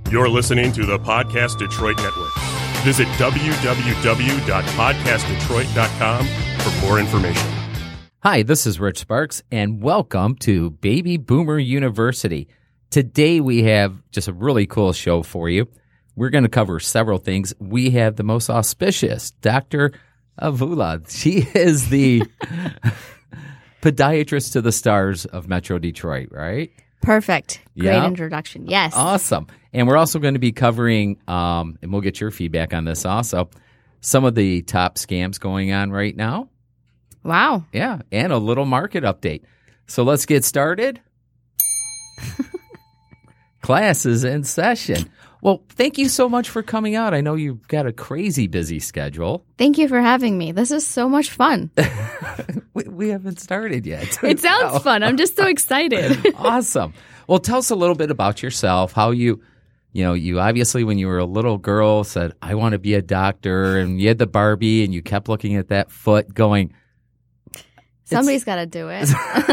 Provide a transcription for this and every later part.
You're listening to the Podcast Detroit Network. Visit www.podcastdetroit.com for more information. Hi, this is Rich Sparks, and welcome to Baby Boomer University. Today we have just a really cool show for you. We're going to cover several things. We have the most auspicious Dr. Avula. She is the podiatrist to the stars of Metro Detroit, right? Perfect. Great Yeah. introduction. Yes. Awesome. And we're also going to be covering, and we'll get your feedback on this also, some of the top scams going on right now. Wow. Yeah, and a little market update. So let's get started. Class is in session. Well, thank you so much for coming out. I know you've got a crazy busy schedule. Thank you for having me. This is so much fun. We haven't started yet. It sounds fun. I'm just so excited. Awesome. Well, tell us a little bit about yourself, how you obviously when you were a little girl said, I want to be a doctor, and you had the Barbie and you kept looking at that foot going, Somebody's got to do it.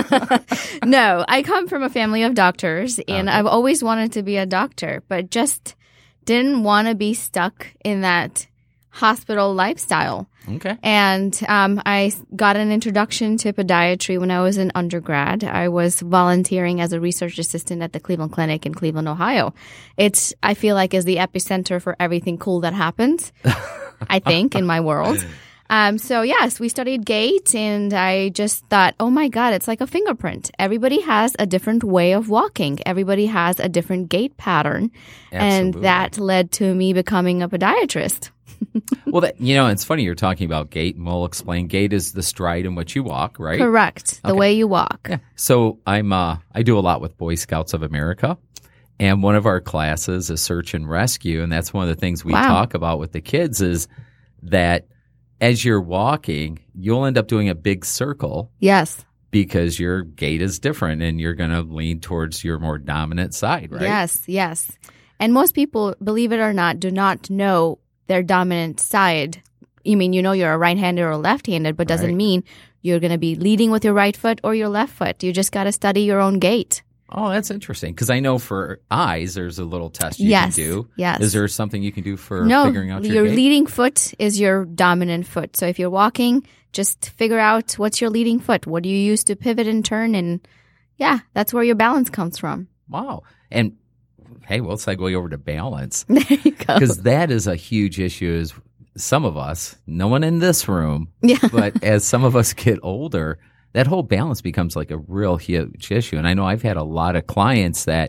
No, I come from a family of doctors, and I've always wanted to be a doctor, but just didn't want to be stuck in that hospital lifestyle. Okay. And I got an introduction to podiatry when I was in undergrad. I was volunteering as a research assistant at the Cleveland Clinic in Cleveland, Ohio. I feel like, is the epicenter for everything cool that happens, I think, in my world. So yes, we studied gait, and I just thought, oh my God, it's like a fingerprint. Everybody has a different way of walking. Everybody has a different gait pattern. Absolutely. And that led to me becoming a podiatrist. Well, it's funny you're talking about gait, and we'll explain. Gait is the stride in which you walk, right? Correct. The way you walk. Yeah. So I do a lot with Boy Scouts of America, and one of our classes is search and rescue, and that's one of the things we talk about with the kids is that as you're walking, you'll end up doing a big circle. Yes. Because your gait is different, and you're going to lean towards your more dominant side, right? Yes. And most people, believe it or not, do not know their dominant side. You mean, you're a right-handed or left-handed, but doesn't mean you're going to be leading with your right foot or your left foot. You just got to study your own gait. Oh, that's interesting. Because I know for eyes, there's a little test you can do. Yes. Is there something you can do for figuring out your gait? leading foot is your dominant foot. So if you're walking, just figure out what's your leading foot. What do you use to pivot and turn? And yeah, that's where your balance comes from. Wow. And hey, we'll segue over to balance. There you go. Because that is a huge issue. Is some of us, no one in this room, but as some of us get older, that whole balance becomes like a real huge issue. And I know I've had a lot of clients that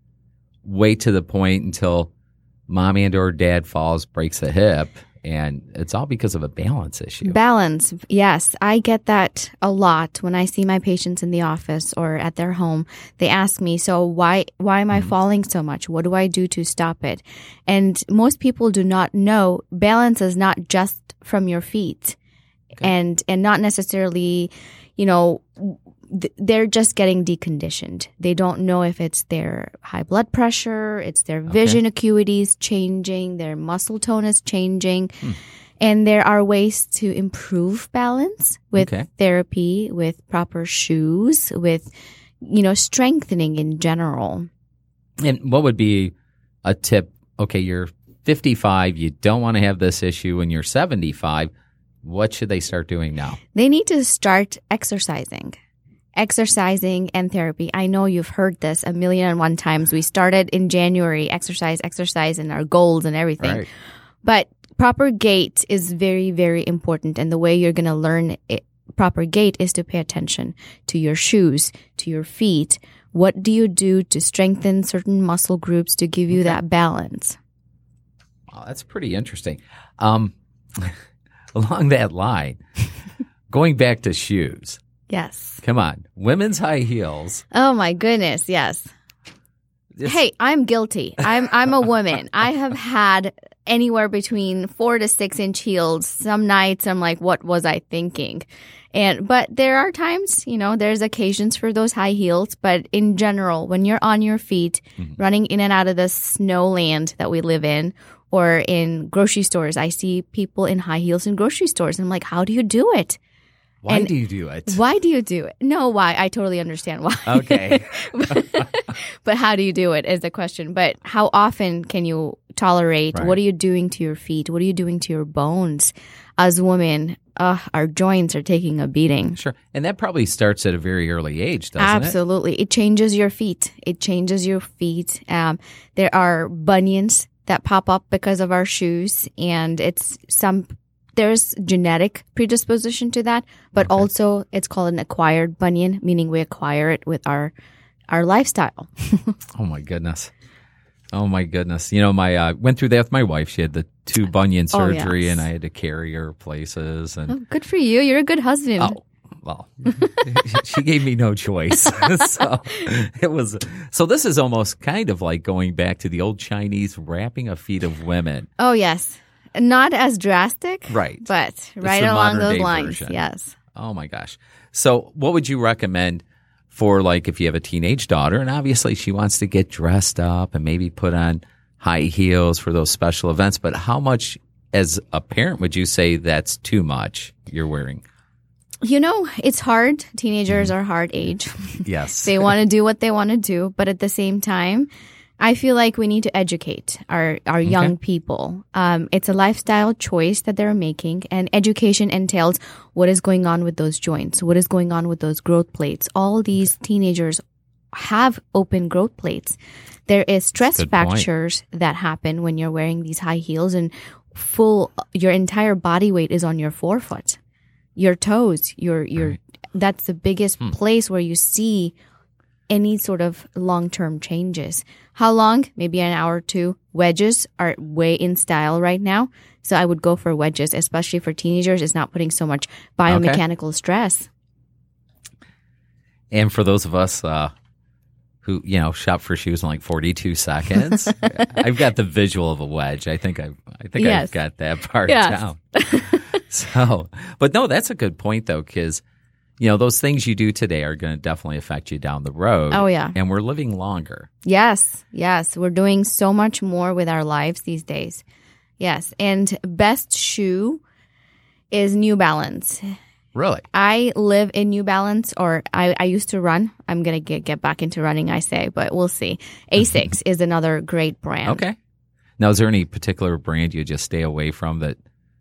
wait to the point until mom and or dad falls, breaks a hip, and it's all because of a balance issue. Balance, yes. I get that a lot when I see my patients in the office or at their home. They ask me, so why am I falling so much? What do I do to stop it? And most people do not know balance is not just from your feet. Okay. And not necessarily, they're just getting deconditioned. They don't know if it's their high blood pressure, it's their vision acuity is changing, their muscle tone is changing. And there are ways to improve balance with therapy, with proper shoes, with, strengthening in general. And what would be a tip? Okay, you're 55, you don't want to have this issue when you're 75. What should they start doing now? They need to start exercising and therapy. I know you've heard this 1,000,001 times. We started in January, exercise, and our goals and everything. Right. But proper gait is very, very important. And the way you're going to learn proper gait is to pay attention to your shoes, to your feet. What do you do to strengthen certain muscle groups to give you that balance? Wow, that's pretty interesting. Along that line, going back to shoes. Yes. Come on. Women's high heels. Oh, my goodness. Yes. Hey, I'm guilty. I'm a woman. I have had anywhere between 4 to 6 inch heels. Some nights I'm like, what was I thinking? But there are times, there's occasions for those high heels. But in general, when you're on your feet, running in and out of the snow land that we live in, or in grocery stores, I see people in high heels in grocery stores. And I'm like, how do you do it? Why do you do it? Why do you do it? No, why? I totally understand why. Okay. But how do you do it is the question. But how often can you tolerate? Right. What are you doing to your feet? What are you doing to your bones? As women, our joints are taking a beating. Sure. And that probably starts at a very early age, doesn't Absolutely. It changes your feet. It changes your feet. There are bunions that pop up because of our shoes, and there's genetic predisposition to that, but also it's called an acquired bunion, meaning we acquire it with our lifestyle. Oh my goodness. Oh my goodness. You know, I went through that with my wife. She had the 2 bunion surgery, and I had to carry her places. And Oh, good for you. You're a good husband. Oh, well, she gave me no choice. So this is almost kind of like going back to the old Chinese wrapping of feet of women. Oh, yes. Not as drastic. Right. But right along those lines. Version. Yes. Oh my gosh. So what would you recommend for, like, if you have a teenage daughter and obviously she wants to get dressed up and maybe put on high heels for those special events, but how much as a parent would you say that's too much you're wearing? You know, it's hard. Teenagers are hard age. Yes. They want to do what they want to do, but at the same time, I feel like we need to educate our young people. It's a lifestyle choice that they're making, and education entails what is going on with those joints, what is going on with those growth plates. All these teenagers have open growth plates. There is stress fractures that happen when you're wearing these high heels, and your entire body weight is on your forefoot, your toes, that's the biggest place where you see any sort of long-term changes. How long? Maybe an hour or two. Wedges are way in style right now. So I would go for wedges, especially for teenagers. It's not putting so much biomechanical stress. And for those of us who, shop for shoes in like 42 seconds, I've got the visual of a wedge. I think I've got that part down. So, but no, that's a good point though, because those things you do today are going to definitely affect you down the road. Oh, yeah. And we're living longer. Yes. We're doing so much more with our lives these days. Yes. And best shoe is New Balance. Really? I live in New Balance, or I used to run. I'm going to get back into running, I say, but we'll see. Asics is another great brand. Okay. Now, is there any particular brand you just stay away from that?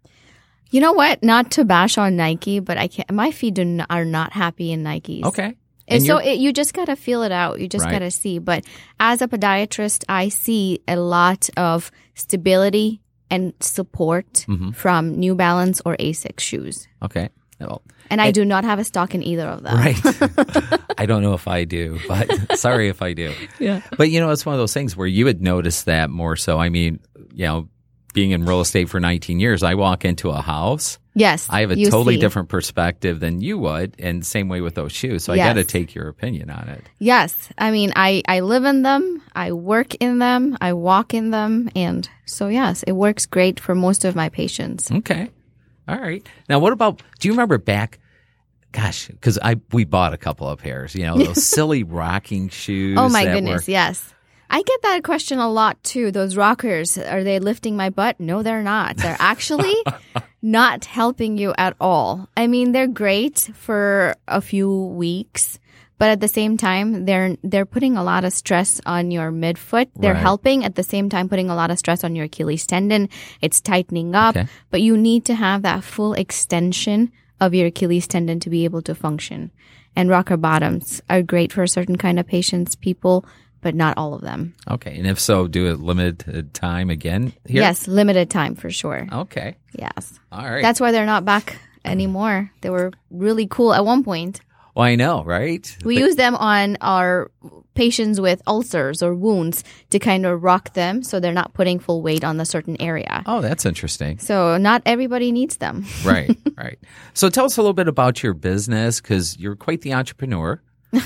You know what? Not to bash on Nike, but my feet are not happy in Nikes. Okay. And so you just got to feel it out. You just got to see. But as a podiatrist, I see a lot of stability and support from New Balance or Asics shoes. Okay. Well, and I do not have a stock in either of them. Right. I don't know if I do, but sorry if I do. Yeah. But, it's one of those things where you would notice that more so. I mean, being in real estate for 19 years, I walk into a house. Yes. I have a totally different perspective than you would, and same way with those shoes. So I got to take your opinion on it. Yes. I mean, I live in them, I work in them, I walk in them, and so yes, it works great for most of my patients. Okay. All right. Now, what about, do you remember back, gosh, because we bought a couple of pairs, those silly rocking shoes. Oh my goodness, yes. I get that question a lot too. Those rockers, are they lifting my butt? No, they're not. They're actually not helping you at all. I mean, they're great for a few weeks, but at the same time, they're putting a lot of stress on your midfoot. They're helping at the same time putting a lot of stress on your Achilles tendon. It's tightening up, but you need to have that full extension of your Achilles tendon to be able to function. And rocker bottoms are great for a certain kind of patients, people, but not all of them. Okay. And if so, do it limited time again here? Yes, limited time for sure. Okay. Yes. All right. That's why they're not back anymore. They were really cool at one point. Well, I know, right? We use them on our patients with ulcers or wounds to kind of rock them so they're not putting full weight on a certain area. Oh, that's interesting. So not everybody needs them. Right. So tell us a little bit about your business, because you're quite the entrepreneur,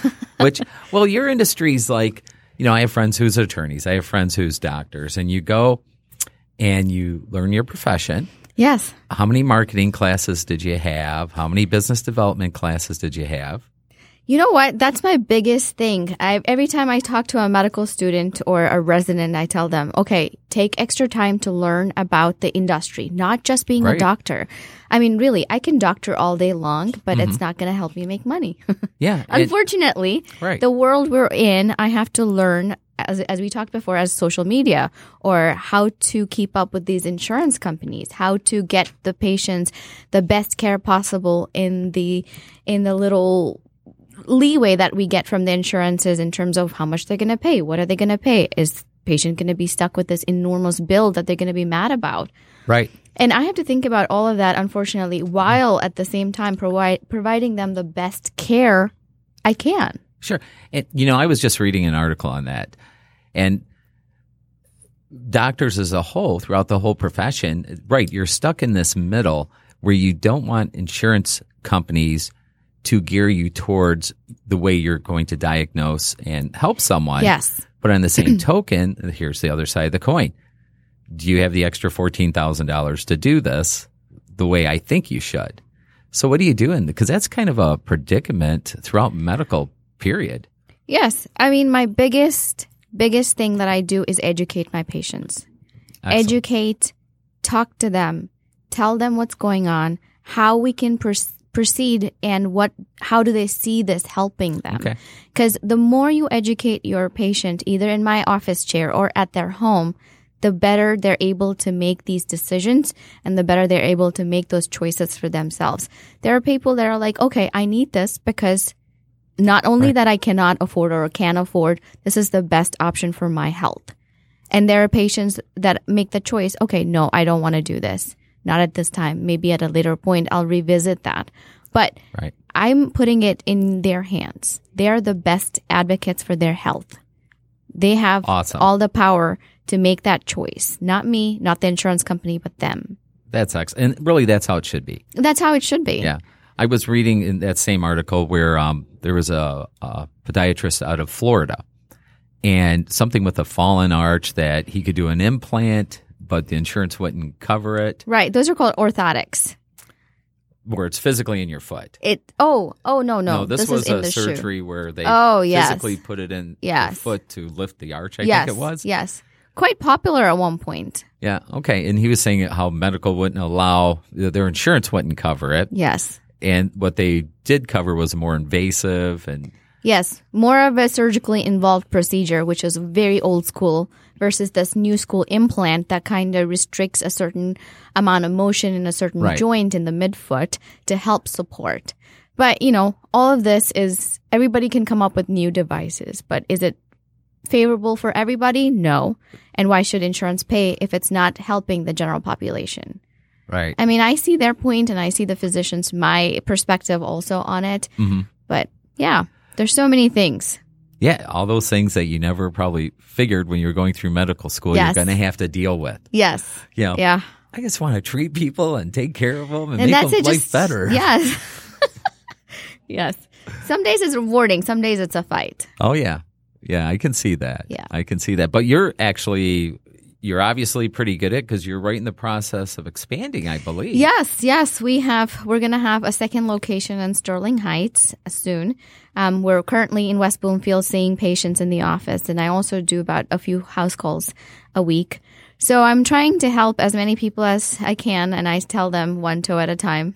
your industry's like, I have friends who's attorneys. I have friends who's doctors. And you go and you learn your profession. Yes. How many marketing classes did you have? How many business development classes did you have? You know what? That's my biggest thing. Every time I talk to a medical student or a resident, I tell them, okay, take extra time to learn about the industry, not just being a doctor. I mean, really, I can doctor all day long, but it's not going to help me make money. Yeah. Unfortunately, the world we're in, I have to learn, as we talked before, as social media, or how to keep up with these insurance companies, how to get the patients the best care possible in the little leeway that we get from the insurances in terms of how much they're going to pay. What are they going to pay? Is patient going to be stuck with this enormous bill that they're going to be mad about? Right. And I have to think about all of that, unfortunately, while at the same time providing them the best care I can. Sure. And, I was just reading an article on that. And doctors as a whole, throughout the whole profession, right, you're stuck in this middle where you don't want insurance companies to gear you towards the way you're going to diagnose and help someone. Yes. But on the same token, here's the other side of the coin. Do you have the extra $14,000 to do this the way I think you should? So what are you doing? Because that's kind of a predicament throughout medical, period. Yes. I mean, my biggest thing that I do is educate my patients. Excellent. Educate, talk to them, tell them what's going on, how we can proceed, and how do they see this helping them. Because the more you educate your patient, either in my office chair or at their home, the better they're able to make these decisions and the better they're able to make those choices for themselves. There are people that are like, okay, I need this because not only that I cannot afford or can afford, this is the best option for my health. And there are patients that make the choice, okay, no, I don't want to do this. Not at this time. Maybe at a later point, I'll revisit that. But I'm putting it in their hands. They are the best advocates for their health. They have all the power to make that choice. Not me, not the insurance company, but them. That's excellent. And really, that's how it should be. That's how it should be. Yeah. I was reading in that same article where there was a podiatrist out of Florida and something with a fallen arch that he could do an implant, but the insurance wouldn't cover it. Right. Those are called orthotics. Where it's physically in your foot. No. No, this was a surgery where they physically put it in your foot to lift the arch, I think it was. Yes. Quite popular at one point. Yeah. Okay. And he was saying how medical wouldn't allow, their insurance wouldn't cover it. Yes. And what they did cover was more invasive and... Yes, more of a surgically involved procedure, which is very old school, versus this new school implant that kind of restricts a certain amount of motion in a certain joint in the midfoot to help support. But, all of this is, everybody can come up with new devices, but is it favorable for everybody? No. And why should insurance pay if it's not helping the general population? Right. I mean, I see their point and I see the physicians, my perspective also on it. Mm-hmm. But yeah. There's so many things. Yeah, all those things that you never probably figured when you were going through medical school you're going to have to deal with. Yes. Yeah. I just want to treat people and take care of them and make them life better. Yes. Yes. Some days it's rewarding. Some days it's a fight. Oh, yeah. Yeah, I can see that. Yeah. I can see that. But you're obviously pretty good at it because you're right in the process of expanding, I believe. Yes. We're going to have a second location in Sterling Heights soon. We're currently in West Bloomfield seeing patients in the office, and I also do about a few house calls a week. So I'm trying to help as many people as I can, and I tell them one toe at a time.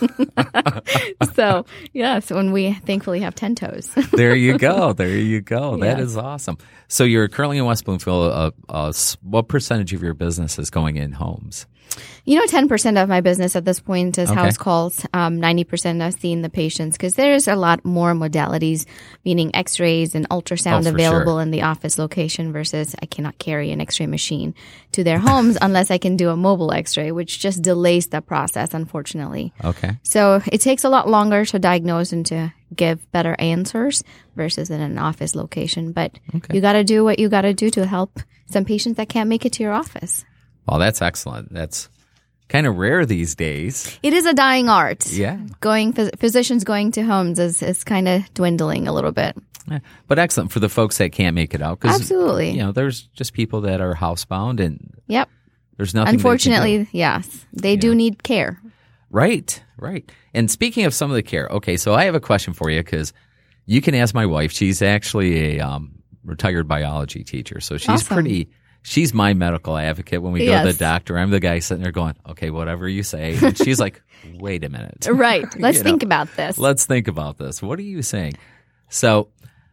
So, yes, when we thankfully have 10 toes. There you go. That is awesome. So you're currently in West Bloomfield. What percentage of your business is going in homes? 10% of my business at this point is house calls. 90% of seeing the patients because there's a lot more modalities, meaning x-rays and ultrasound available in the office location versus I cannot carry an x-ray machine to their homes unless I can do a mobile x-ray, which just delays the process, unfortunately. Okay. So it takes a lot longer to diagnose and to give better answers versus in an office location. But you got to do what you got to do to help some patients that can't make it to your office. Well, that's excellent. That's kind of rare these days. It is a dying art. Yeah. Physicians going to homes is kind of dwindling a little bit. Yeah. But excellent for the folks that can't make it out. Absolutely. There's just people that are housebound and there's nothing. Unfortunately, yes. They do need care. Right. And speaking of some of the care, okay, so I have a question for you because You can ask my wife. She's actually a retired biology teacher, so she's Awesome. She's my medical advocate when we go to the doctor. I'm the guy sitting there going, okay, whatever you say. And she's like, wait a minute. Right. Let's think about this. Let's think about this. What are you saying? So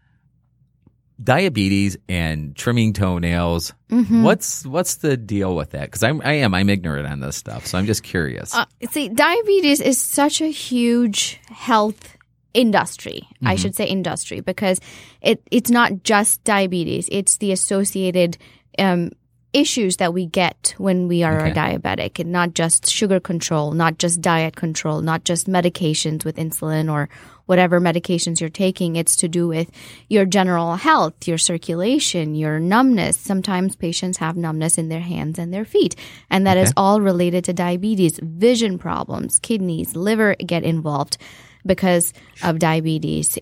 diabetes and trimming toenails, what's the deal with that? Because I'm ignorant on this stuff, so I'm just curious. See, diabetes is such a huge health industry. I should say industry, because it's not just diabetes. It's the associated issues that we get when we are a diabetic, and not just sugar control, not just diet control, not just medications with insulin or whatever medications you're taking. It's to do with your general health, your circulation, your numbness. Sometimes patients have numbness in their hands and their feet, and that is all related to diabetes. Vision problems, kidneys, liver get involved because of diabetes.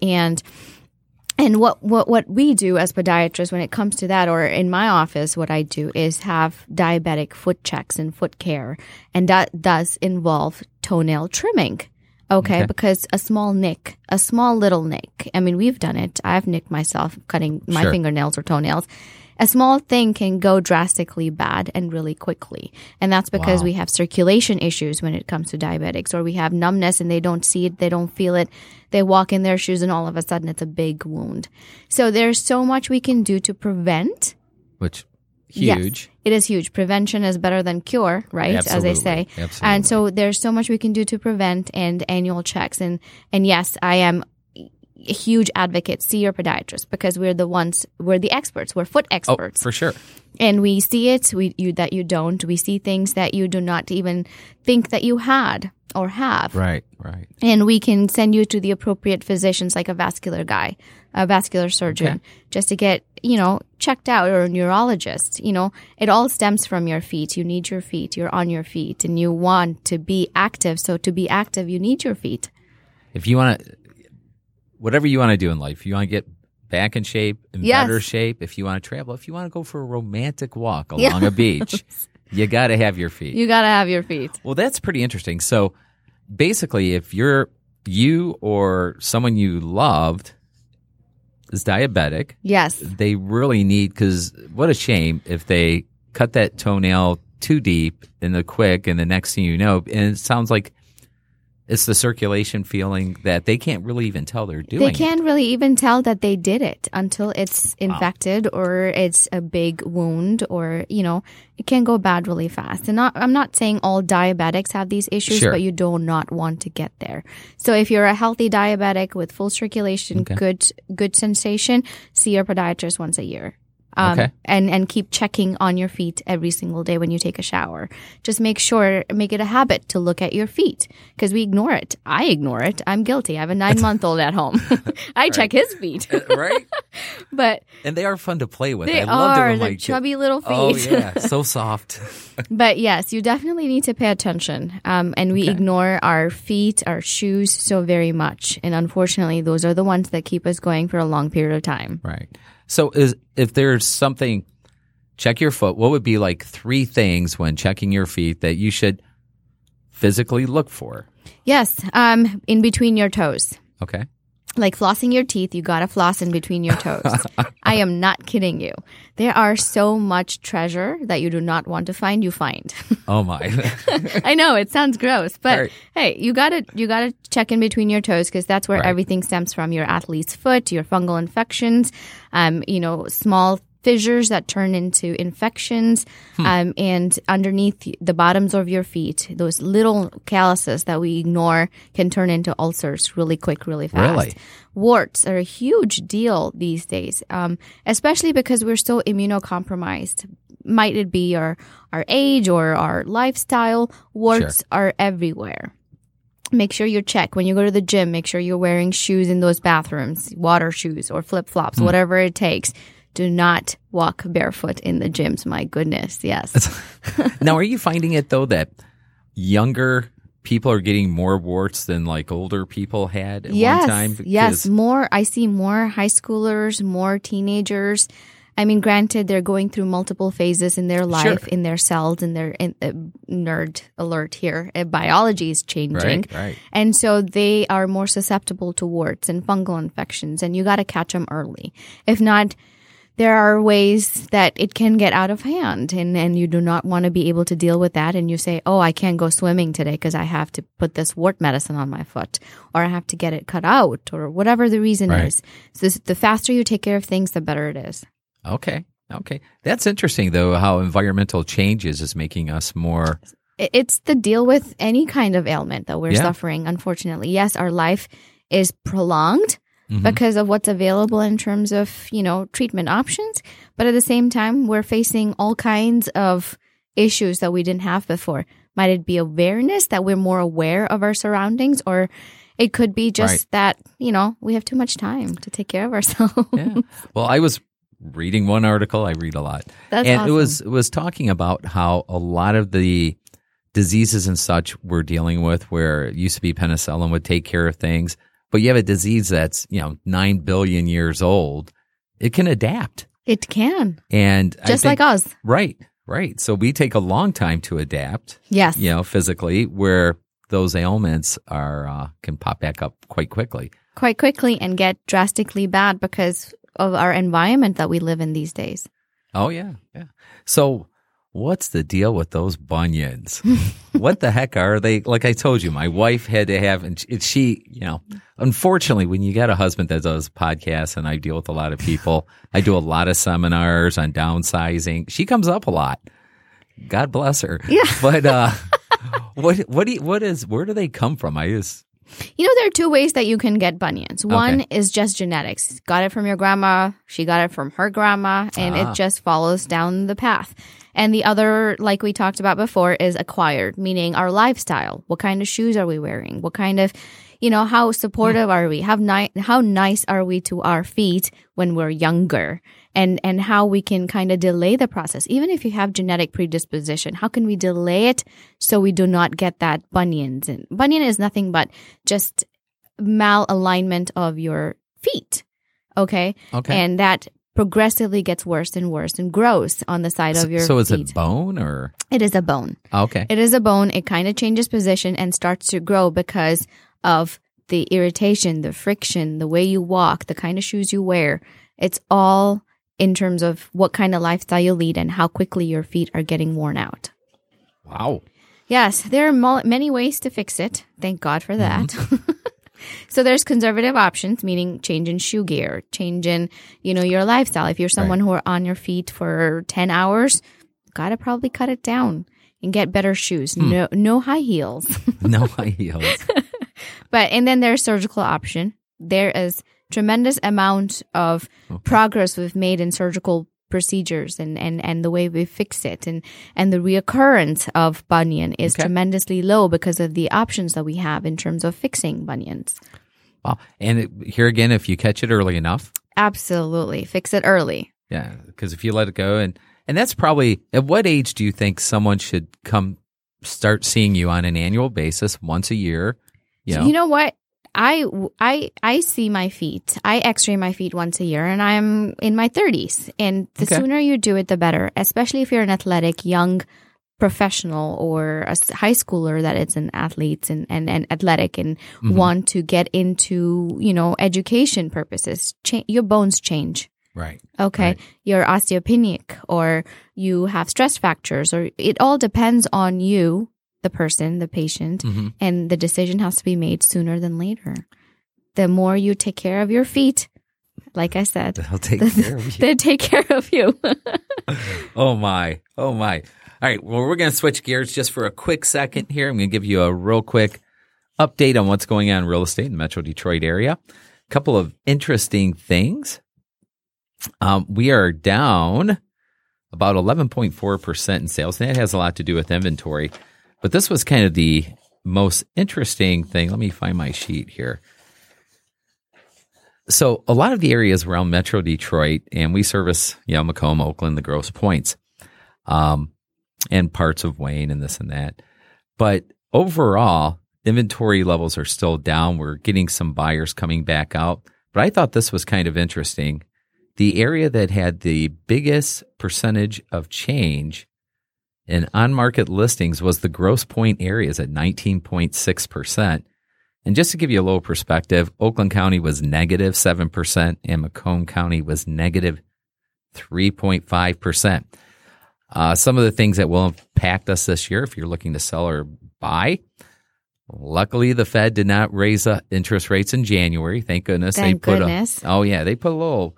And what we do as podiatrists when it comes to that, or in my office, what I do is have diabetic foot checks and foot care. And that does involve toenail trimming. Okay. Because a small little nick, I mean, we've done it. I've nicked myself cutting my fingernails or toenails. A small thing can go drastically bad and really quickly. And that's because we have circulation issues when it comes to diabetics, or we have numbness and they don't see it, they don't feel it. They walk in their shoes and all of a sudden it's a big wound. So there's so much we can do to prevent. Which, huge. Yes, it is huge. Prevention is better than cure, right? Absolutely. As they say. Absolutely. And so there's so much we can do to prevent, and annual checks. And yes, I am a huge advocate. See your podiatrist, because we're the experts. We're foot experts. Oh, for sure. And we see it that you don't. We see things that you do not even think that you had or have. Right. And we can send you to the appropriate physicians, like a vascular guy, a vascular surgeon, just to get, checked out, or a neurologist. It all stems from your feet. You need your feet. You're on your feet and you want to be active. So to be active, you need your feet. If you want to, whatever you want to do in life, you want to get back in shape, in better shape, if you want to travel, if you want to go for a romantic walk along a beach, you got to have your feet. You got to have your feet. Well, that's pretty interesting. So basically, if you or someone you loved is diabetic, they really need, because what a shame if they cut that toenail too deep in the quick, and the next thing you know, and it sounds like it's the circulation feeling that they can't really even tell they're doing. They can't really even tell that they did it until it's infected or it's a big wound, or, it can go bad really fast. And I'm not saying all diabetics have these issues, but you do not want to get there. So if you're a healthy diabetic with full circulation, good sensation, see your podiatrist once a year. And keep checking on your feet every single day when you take a shower. Just make it a habit to look at your feet, because we ignore it. I ignore it. I'm guilty. I have a 9-month-old at home. I check his feet. Right? And they are fun to play with. I love them with my chubby little feet. Oh, yeah. So soft. But yes, you definitely need to pay attention. And we ignore our feet, our shoes so very much. And unfortunately, those are the ones that keep us going for a long period of time. Right. So if there's something, check your foot, what would be like 3 things when checking your feet that you should physically look for? Yes, in between your toes. Okay. Like flossing your teeth, you gotta floss in between your toes. I am not kidding you. There are so much treasure that you do not want to find, you find. Oh my. I know, it sounds gross, but hey, you gotta check in between your toes, because that's where everything stems from. Your athlete's foot, your fungal infections, small fissures that turn into infections, and underneath the bottoms of your feet, those little calluses that we ignore can turn into ulcers really quick, really fast. Really? Warts are a huge deal these days, especially because we're so immunocompromised. Might it be our age or our lifestyle? Warts are everywhere. Make sure you check when you go to the gym. Make sure you're wearing shoes in those bathrooms, water shoes or flip-flops, whatever it takes. Do not walk barefoot in the gyms. My goodness, yes. Now, are you finding it, though, that younger people are getting more warts than like older people had at one time? Yes, more. I see more high schoolers, more teenagers. I mean, granted, they're going through multiple phases in their life, in their cells, in their nerd alert here. Biology is changing. Right. And so they are more susceptible to warts and fungal infections, and you got to catch them early. If not, there are ways that it can get out of hand, and you do not want to be able to deal with that. And you say, oh, I can't go swimming today because I have to put this wart medicine on my foot, or I have to get it cut out, or whatever the reason is. So the faster you take care of things, the better it is. Okay. That's interesting, though, how environmental changes is making us more... It's the deal with any kind of ailment that we're suffering, unfortunately. Yes, our life is prolonged because of what's available in terms of, treatment options. But at the same time, we're facing all kinds of issues that we didn't have before. Might it be awareness, that we're more aware of our surroundings, or it could be just that, we have too much time to take care of ourselves. Yeah. Well, I was reading one article. I read a lot. That's and awesome. it was talking about how a lot of the diseases and such we're dealing with, where it used to be penicillin would take care of things, but you have a disease that's 9 billion years old, it can adapt. It can. And just like us. Right. So we take a long time to adapt. Yes. Physically, where those ailments can pop back up quite quickly. Quite quickly, and get drastically bad because of our environment that we live in these days. Oh, yeah. So what's the deal with those bunions? What the heck are they? Like I told you, my wife had to have, and she, unfortunately, when you got a husband that does podcasts, and I deal with a lot of people, I do a lot of seminars on downsizing. She comes up a lot. God bless her. Yeah. But where do they come from? There are two ways that you can get bunions. One is just genetics. Got it from your grandma. She got it from her grandma, and it just follows down the path. And the other, like we talked about before, is acquired, meaning our lifestyle. What kind of shoes are we wearing? What kind of, how supportive are we? How nice are we to our feet when we're younger? And how we can kind of delay the process. Even if you have genetic predisposition, how can we delay it so we do not get that bunions? And bunion is nothing but just malalignment of your feet. Okay. And that progressively gets worse and worse and grows on the side of your feet. So is it bone or? It is a bone. Okay. It is a bone. It kind of changes position and starts to grow because of the irritation, the friction, the way you walk, the kind of shoes you wear. It's all in terms of what kind of lifestyle you lead and how quickly your feet are getting worn out. Wow. Yes, there are many ways to fix it. Thank God for that. So there's conservative options, meaning change in shoe gear, change in, your lifestyle. If you're someone who are on your feet for 10 hours, gotta probably cut it down and get better shoes. No high heels. No high heels. And then there's surgical option. There is tremendous amount of progress we've made in surgical procedures and the way we fix it, and the reoccurrence of bunion is tremendously low because of the options that we have in terms of fixing bunions. Wow. And here again, if you catch it early enough. Absolutely. Fix it early. Yeah. Because if you let it go, and that's probably, at what age do you think someone should start seeing you on an annual basis once a year? You know what? I see my feet. I x-ray my feet once a year, and I'm in my 30s. And the sooner you do it, the better, especially if you're an athletic young professional or a high schooler that is an athlete and athletic and want to get into, education purposes. Your bones change. Right. Okay. Right. You're osteopenic, or you have stress fractures, or it all depends on you, the person, the patient, and the decision has to be made sooner than later. The more you take care of your feet, like I said, they'll take care of you. They take care of you. Oh my. All right. Well, we're going to switch gears just for a quick second here. I'm going to give you a real quick update on what's going on in real estate in the Metro Detroit area. A couple of interesting things. We are down about 11.4% in sales, and that has a lot to do with inventory. But this was kind of the most interesting thing. Let me find my sheet here. So a lot of the areas around Metro Detroit, and we service, Macomb, Oakland, the Grosse Pointes, and parts of Wayne and this and that. But overall, inventory levels are still down. We're getting some buyers coming back out. But I thought this was kind of interesting. the area that had the biggest percentage of change in on-market listings was the Grosse Pointe areas at 19.6%. And just to give you a little perspective, Oakland County was negative 7% and Macomb County was negative 3.5%. Some of the things that will impact us this year, if you're looking to sell or buy, luckily the Fed did not raise interest rates in January. Thank goodness. They put a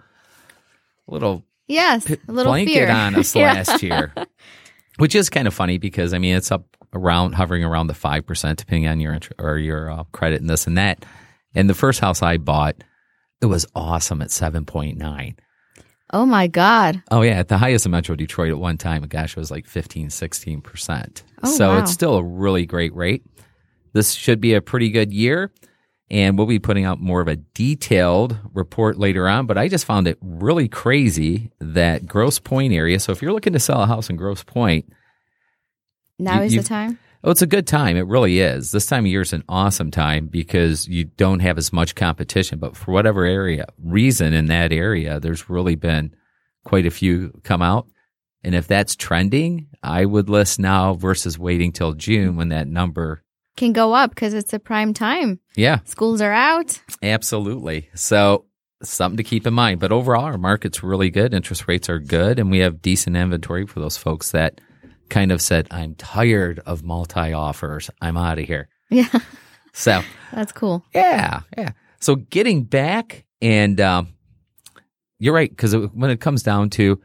little blanket fear on us last year, which is kind of funny because it's up hovering around the 5%, depending on your credit and this and that. And the first house I bought, it was awesome at 7.9. Oh my God. Oh yeah, at the highest in Metro Detroit at one time, it was like 15-16%. Wow. It's still a really great rate. This should be a pretty good year. And we'll be putting out more of a detailed report later on. But I just found it really crazy that Grosse Pointe area. So if you're looking to sell a house in Grosse Pointe, now is the time? Oh, it's a good time. It really is. This time of year is an awesome time because you don't have as much competition. But for whatever reason in that area, there's really been quite a few come out. And if that's trending, I would list now versus waiting till June when that number can go up because it's a prime time. Yeah. Schools are out. Absolutely. So something to keep in mind. But overall, our market's really good. Interest rates are good. And we have decent inventory for those folks that kind of said, I'm tired of multi-offers. I'm out of here. Yeah. So that's cool. Yeah. So getting back, and you're right, because when it comes down to,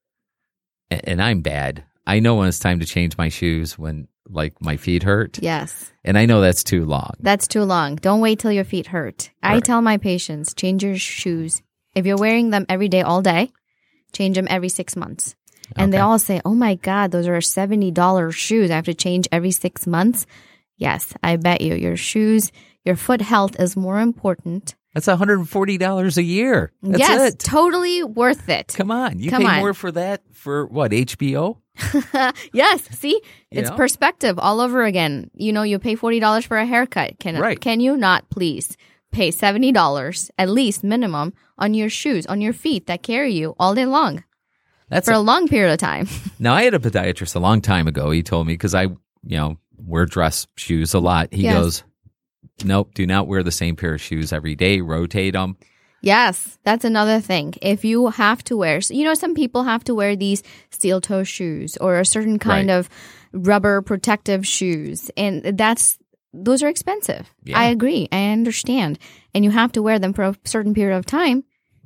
and I'm bad, I know when it's time to change my shoes when my feet hurt. Yes. And I know that's too long. That's too long. Don't wait till your feet hurt. Right. I tell my patients, change your shoes. If you're wearing them every day, all day, change them every 6 months. And they all say, oh my God, those are $70 shoes. I have to change every 6 months. Yes, I bet you your shoes, your foot health is more important. That's $140 a year. That's yes, it. Totally worth it. Come on. You pay more for that for what, HBO? Yes. See, it's perspective all over again. You pay $40 for a haircut. Can you not please pay $70 at least minimum on your shoes, on your feet that carry you all day long? That's for a long period of time. Now, I had a podiatrist a long time ago. He told me, because I, wear dress shoes a lot. He goes, nope, do not wear the same pair of shoes every day. Rotate them. Yes, that's another thing. If you have to wear, some people have to wear these steel toe shoes or a certain kind of rubber protective shoes. And those are expensive. Yeah. I agree. I understand. And you have to wear them for a certain period of time.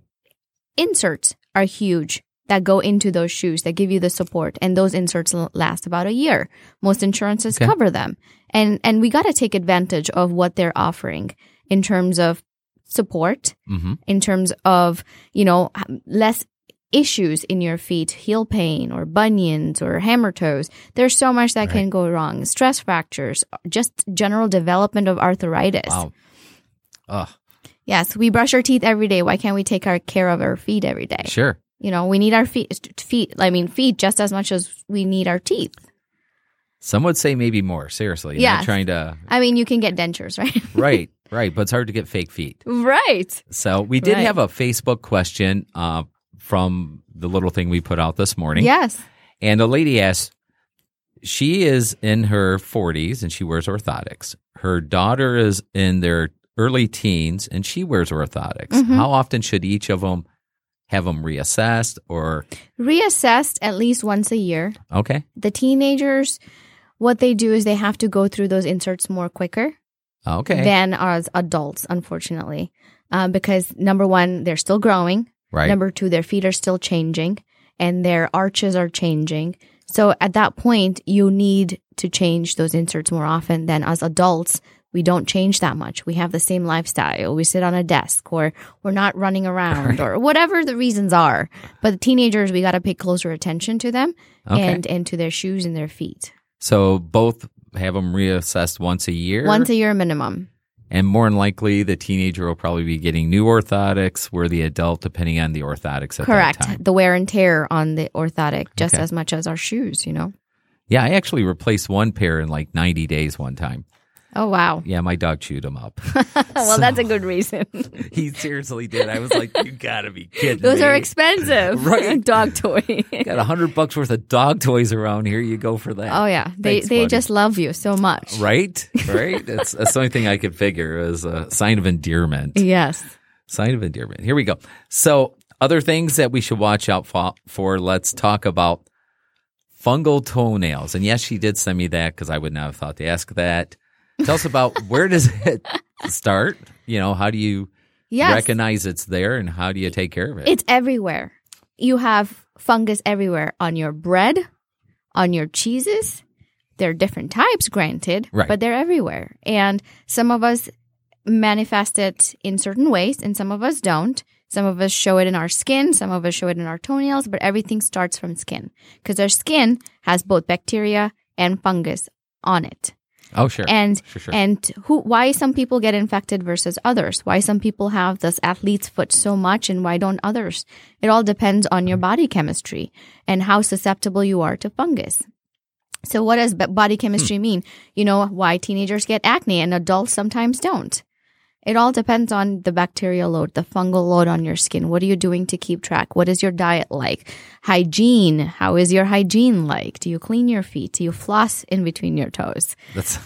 Inserts are huge that go into those shoes that give you the support. And those inserts last about a year. Most insurances cover them. And we got to take advantage of what they're offering in terms of support, in terms of, less issues in your feet, heel pain or bunions or hammer toes. There's so much that can go wrong. Stress fractures, just general development of arthritis. Wow. Ugh. Yes, we brush our teeth every day. Why can't we take care of our feet every day? Sure. We need our feet just as much as we need our teeth. Some would say maybe more, seriously. Yeah. Not trying to... you can get dentures, right? Right. But it's hard to get fake feet. Right. So we did have a Facebook question from the little thing we put out this morning. Yes. And the lady asked, she is in her 40s and she wears orthotics. Her daughter is in their early teens and she wears orthotics. How often should each of them have them reassessed or? Reassessed at least once a year. Okay. The teenagers, what they do is they have to go through those inserts more quicker. Okay. Than as adults, unfortunately. Because number one, they're still growing. Right. Number two, their feet are still changing and their arches are changing. So at that point, you need to change those inserts more often than as adults. We don't change that much. We have the same lifestyle. We sit on a desk or we're not running around or whatever the reasons are. But the teenagers, we got to pay closer attention to them and to their shoes and their feet. So both have them reassessed once a year? Once a year minimum. And more than likely, the teenager will probably be getting new orthotics, where the adult, depending on the orthotics at that time. The wear and tear on the orthotic just as much as our shoes, Yeah, I actually replaced one pair in 90 days one time. Oh, wow. Yeah, my dog chewed them up. Well, that's a good reason. He seriously did. I was like, you gotta be kidding Those me. are expensive. Right. Dog toy. Got $100 worth of dog toys around here. You go for that. Oh, yeah. They just love you so much. Right? That's the only thing I could figure is a sign of endearment. Yes. Sign of endearment. Here we go. So other things that we should watch out for. Let's talk about fungal toenails. And yes, she did send me that because I would not have thought to ask that. Tell us about where does it start? How do you recognize it's there and how do you take care of it? It's everywhere. You have fungus everywhere on your bread, on your cheeses. There are different types, granted, but they're everywhere. And some of us manifest it in certain ways and some of us don't. Some of us show it in our skin, some of us show it in our toenails, but everything starts from skin because our skin has both bacteria and fungus on it. Oh, sure. And sure. Why some people get infected versus others? Why some people have this athlete's foot so much and why don't others? It all depends on your body chemistry and how susceptible you are to fungus. So what does body chemistry mean? Why teenagers get acne and adults sometimes don't. It all depends on the bacterial load, the fungal load on your skin. What are you doing to keep track? What is your diet like? Hygiene. How is your hygiene like? Do you clean your feet? Do you floss in between your toes?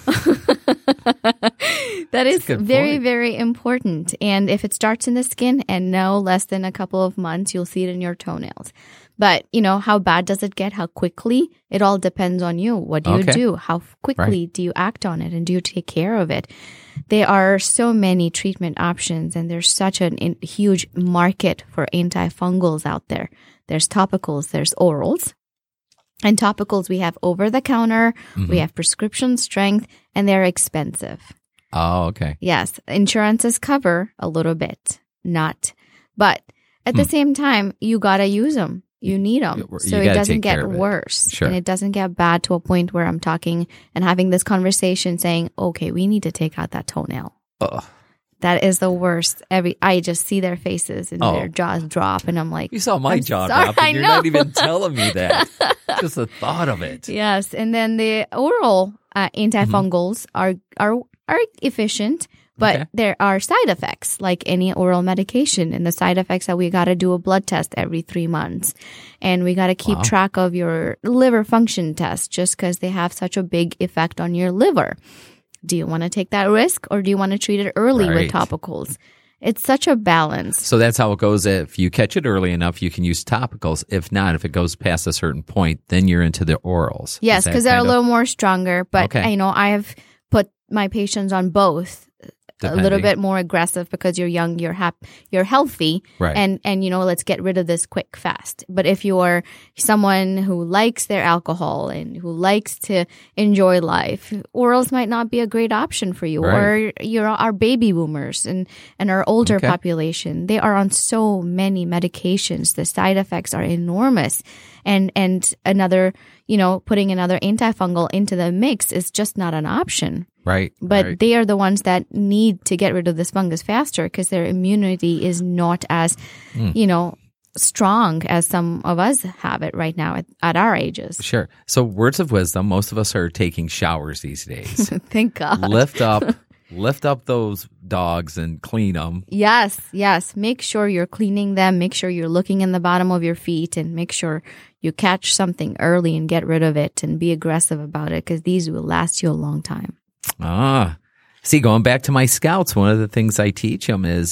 That is very, very important. And if it starts in the skin and no less than a couple of months, you'll see it in your toenails. But, how bad does it get? How quickly? It all depends on you. What do you do? How quickly do you act on it? And do you take care of it? There are so many treatment options, and there's such a huge market for antifungals out there. There's topicals, there's orals. And topicals, we have over-the-counter, we have prescription strength, and they're expensive. Oh, okay. Yes. Insurances cover a little bit, not. But at the same time, you got to use them. You need them so it doesn't get worse. Sure. And it doesn't get bad to a point where I'm talking and having this conversation saying, okay, we need to take out that toenail. Ugh. That is the worst. I just see their faces and their jaws drop and I'm like, you saw my jaw drop and you're not even telling me that. Just the thought of it. Yes. And then the oral antifungals are efficient. But there are side effects like any oral medication. And the side effects are we got to do a blood test every 3 months. And we got to keep track of your liver function test just because they have such a big effect on your liver. Do you want to take that risk or do you want to treat it early with topicals? It's such a balance. So that's how it goes. If you catch it early enough, you can use topicals. If not, if it goes past a certain point, then you're into the orals. Yes, because they're a little more stronger. But I have put my patients on both. Depending. A little bit more aggressive because you're young, you're healthy, and let's get rid of this quick, fast. But if you're someone who likes their alcohol and who likes to enjoy life, orals might not be a great option for you. Or our baby boomers and our older population, they are on so many medications. The side effects are enormous, and another, putting another antifungal into the mix is just not an option. Right. But they are the ones that need to get rid of this fungus faster because their immunity is not as, strong as some of us have it right now at our ages. Sure. So words of wisdom, most of us are taking showers these days. Thank God. Lift up those dogs and clean them. Yes. Make sure you're cleaning them. Make sure you're looking in the bottom of your feet and make sure you catch something early and get rid of it and be aggressive about it because these will last you a long time. See, going back to my scouts, one of the things I teach them is,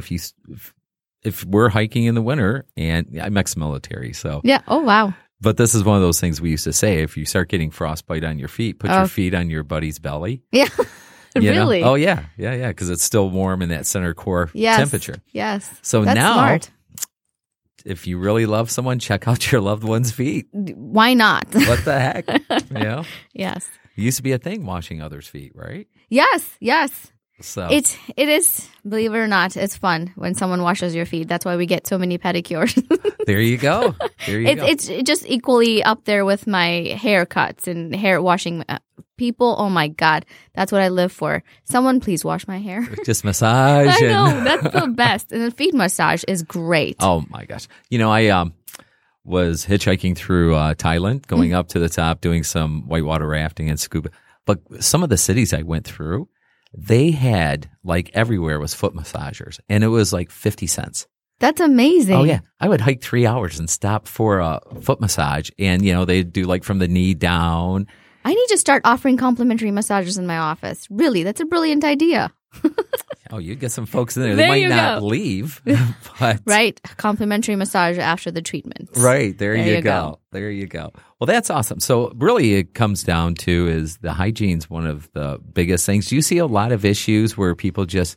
if we're hiking in the winter, and I'm ex-military, so yeah. Oh wow! But this is one of those things we used to say: if you start getting frostbite on your feet, put your feet on your buddy's belly. Yeah, really? Oh yeah, because it's still warm in that center core temperature. Yes. So that's now, smart. If you really love someone, check out your loved one's feet. Why not? What the heck? Yes. It used to be a thing washing others' feet, right? Yes. So it is, believe it or not, it's fun when someone washes your feet. That's why we get so many pedicures. There you go. It's just equally up there with my haircuts and hair washing. People, oh my God, that's what I live for. Someone please wash my hair. Just massage. I know, that's the best. And the feet massage is great. Oh my gosh. I was hitchhiking through Thailand, going up to the top, doing some whitewater rafting and scuba. But some of the cities I went through, they had like everywhere was foot massagers, and it was like 50 cents. That's amazing. Oh, yeah. I would hike 3 hours and stop for a foot massage. And, they'd do like from the knee down. I need to start offering complimentary massages in my office. Really, that's a brilliant idea. Oh, you get some folks in there. There They you might not go. leave. But Right. Complimentary massage after the treatment. Right. There you you go. go. There you go. Well, that's awesome. So really it comes down to is the hygiene's one of the biggest things. Do you see a lot of issues where people just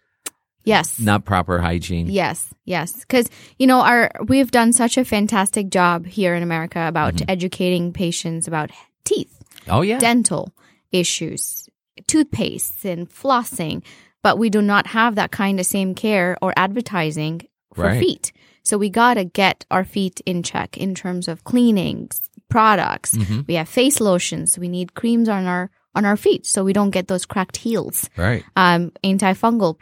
Yes. not proper hygiene? Yes. Because, we've done such a fantastic job here in America about educating patients about teeth, Oh, yeah. dental issues, toothpaste and flossing, but we do not have that kind of same care or advertising for Right. feet. So we got to get our feet in check in terms of cleaning products. We have face lotions. We need creams on our feet so we don't get those cracked heels. Right. Antifungal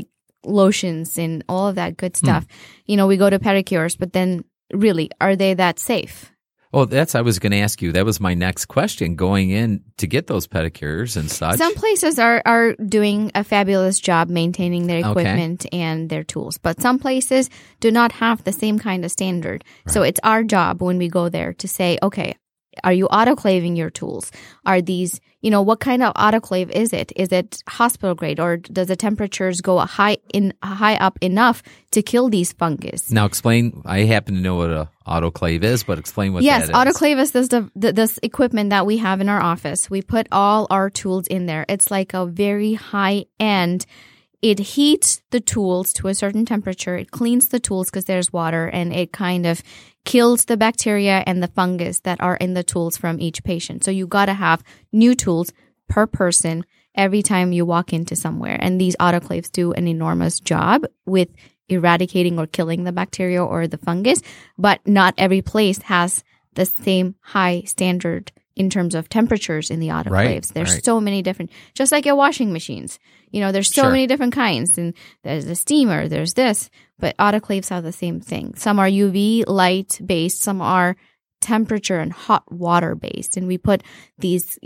lotions and all of that good stuff. We go to pedicures, but then really, are they that safe? Oh, I was going to ask you. That was my next question, going in to get those pedicures and such. Some places are doing a fabulous job maintaining their equipment and their tools, but some places do not have the same kind of standard. Right. So it's our job when we go there to say, okay, are you autoclaving your tools? Are these, what kind of autoclave is it? Is it hospital grade, or does the temperatures go high up enough to kill these fungus? Now explain. I happen to know what an autoclave is, but explain what that is. Yes, autoclave is this equipment that we have in our office. We put all our tools in there. It's like a very high end. It heats the tools to a certain temperature. It cleans the tools because there's water, and it kind of kills the bacteria and the fungus that are in the tools from each patient. So you got to have new tools per person every time you walk into somewhere. And these autoclaves do an enormous job with eradicating or killing the bacteria or the fungus, but not every place has the same high standard in terms of temperatures in the autoclaves. Right, There's so many different, just like your washing machines. There's so many different kinds, and there's the steamer, there's this, but autoclaves have the same thing. Some are UV light based, some are temperature and hot water based, and we put these,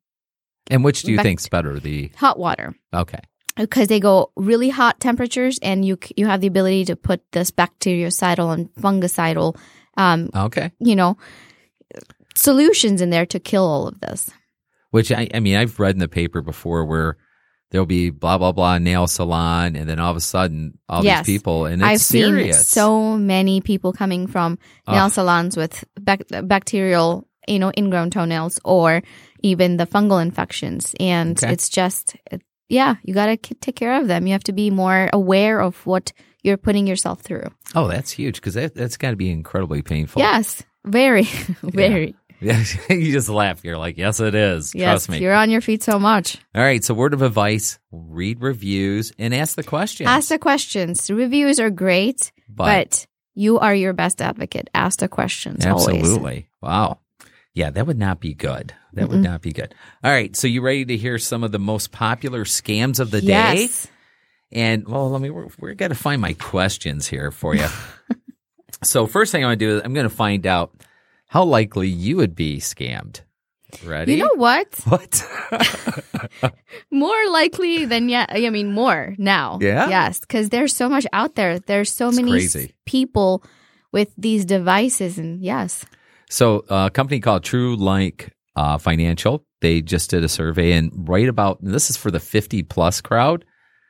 And which do you think's better? The hot water. Okay. Because they go really hot temperatures, and you have the ability to put this bactericidal and fungicidal, solutions in there to kill all of this. Which I've read in the paper before where there'll be blah blah blah nail salon, and then all of a sudden these people, and it's I've serious. Seen so many people coming from nail salons with bacterial, ingrown toenails, or even the fungal infections, and it's just. Yeah, you got to take care of them. You have to be more aware of what you're putting yourself through. Oh, that's huge, because that's got to be incredibly painful. Yes, very, very. Yeah. You just laugh. You're like, yes, it is. Yes, Trust me. You're on your feet so much. All right, so word of advice, read reviews and ask the questions. Ask the questions. Reviews are great, but you are your best advocate. Ask the questions Absolutely. always. Wow. Yeah, that would not be good. That would not be good. All right, so you ready to hear some of the most popular scams of the day? Yes. And, well, we're going to find my questions here for you. So first thing I want to do is I'm going to find out how likely you would be scammed. Ready? You know what? What? More likely than more now. Yeah? Yes, because there's so much out there. There's so many crazy. People with these devices, and yes. So a company called TrueLink Financial, they just did a survey, and right about, this is for the 50-plus crowd,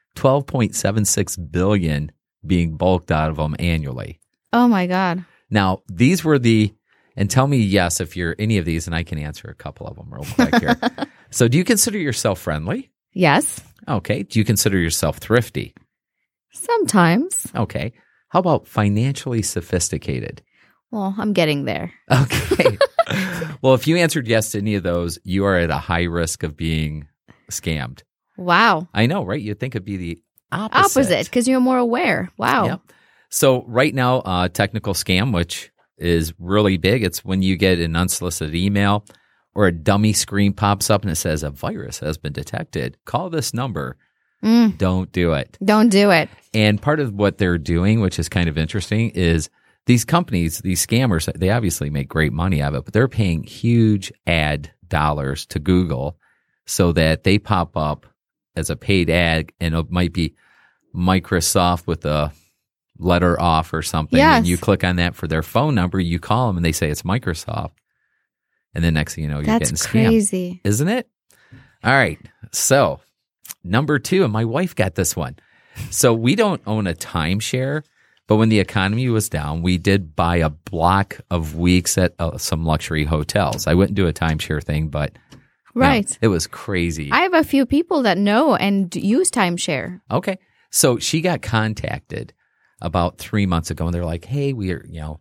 $12.76 billion being bulked out of them annually. Oh, my God. Now, these were and tell me yes if you're any of these, and I can answer a couple of them real quick here. So do you consider yourself friendly? Yes. Okay. Do you consider yourself thrifty? Sometimes. Okay. How about financially sophisticated? Well, I'm getting there. Okay. Well, if you answered yes to any of those, you are at a high risk of being scammed. Wow. I know, right? You'd think it'd be the opposite. Because you're more aware. Wow. Yep. So right now, technical scam, which is really big, it's when you get an unsolicited email or a dummy screen pops up and it says a virus has been detected. Call this number. Don't do it. Don't do it. And part of what they're doing, which is kind of interesting, is these companies, these scammers, they obviously make great money out of it, but they're paying huge ad dollars to Google so that they pop up as a paid ad, and it might be Microsoft with a letter off or something. Yes. And you click on that for their phone number, you call them and they say it's Microsoft. And then next thing you know, you're getting scammed. Crazy. Isn't it? All right. So number 2, and my wife got this one. So we don't own a timeshare, but when the economy was down, we did buy a block of weeks at some luxury hotels. I wouldn't do a timeshare thing, but Right. it was crazy. I have a few people that know and use timeshare. Okay. So she got contacted about 3 months ago, and they're like, "Hey, we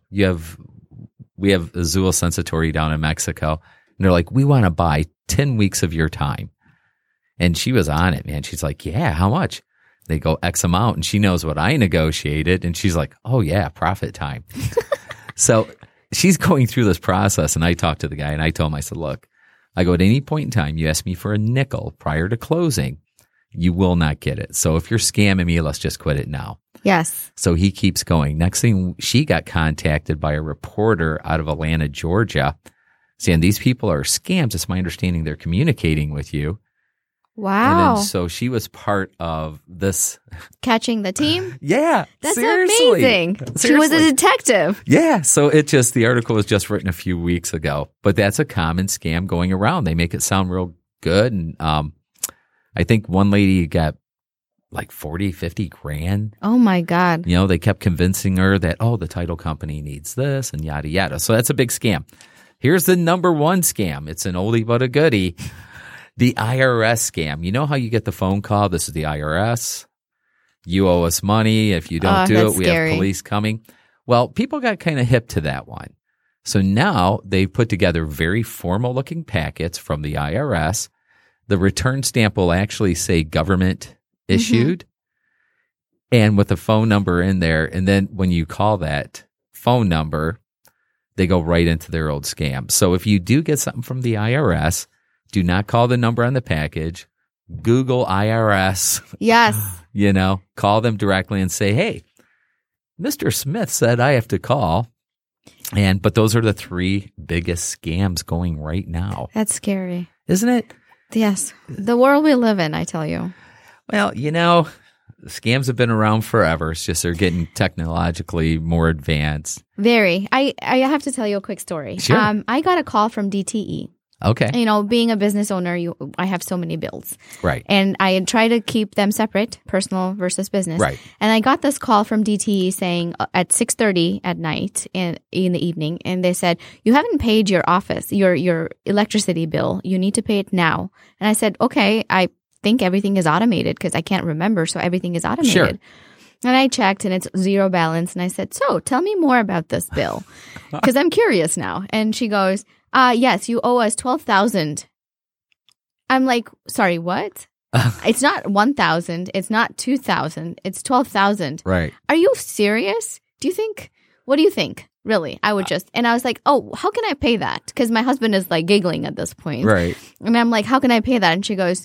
have Azul Sensatori down in Mexico," and they're like, "We want to buy 10 weeks of your time." And she was on it, man. She's like, "Yeah, how much?" They go X amount, and she knows what I negotiated, and she's like, "Oh yeah, profit time." So she's going through this process, and I talked to the guy, and I told him, I said, "Look, I go, at any point in time, you ask me for a nickel prior to closing, you will not get it. So if you're scamming me, let's just quit it now." Yes. So he keeps going. Next thing, she got contacted by a reporter out of Atlanta, Georgia, saying these people are scams. It's my understanding they're communicating with you. Wow. And then, so she was part of this. Catching the team? Yeah. That's seriously. amazing. Seriously. She was a detective. Yeah. So the article was just written a few weeks ago, but that's a common scam going around. They make it sound real good. And I think one lady got like 40, 50 grand. Oh my God. You know, they kept convincing her that, oh, the title company needs this and yada, yada. So that's a big scam. Here's the number 1 scam. It's an oldie but a goodie. The IRS scam. You know how you get the phone call? This is the IRS. You owe us money. If you don't do it, we have police coming. Well, people got kind of hip to that one. So now they've put together very formal looking packets from the IRS. The return stamp will actually say government issued, and with a phone number in there. And then when you call that phone number, they go right into their old scam. So if you do get something from the IRS, do not call the number on the package. Google IRS. Yes. Call them directly and say, "Hey, Mr. Smith said I have to call." But those are the 3 biggest scams going right now. That's scary. Isn't it? Yes. The world we live in, I tell you. Well, scams have been around forever. It's just they're getting technologically more advanced. Very. I have to tell you a quick story. Sure. I got a call from DTE. Okay. Being a business owner, I have so many bills. Right. And I try to keep them separate, personal versus business. Right. And I got this call from DTE saying at 6:30 at night in the evening, and they said, "You haven't paid your your electricity bill. You need to pay it now." And I said, "Okay, I think everything is automated because I can't remember, so everything is automated." Sure. And I checked and it's 0 balance. And I said, "So tell me more about this bill because I'm curious now." And she goes, "Yes, you owe us $12,000. I'm like, "Sorry, what?" It's not 1,000. It's not 2,000. It's 12,000. Right. Are you serious? What do you think? Really? I would and I was like, "Oh, how can I pay that?" Because my husband is like giggling at this point. Right. And I'm like, "How can I pay that?" And she goes,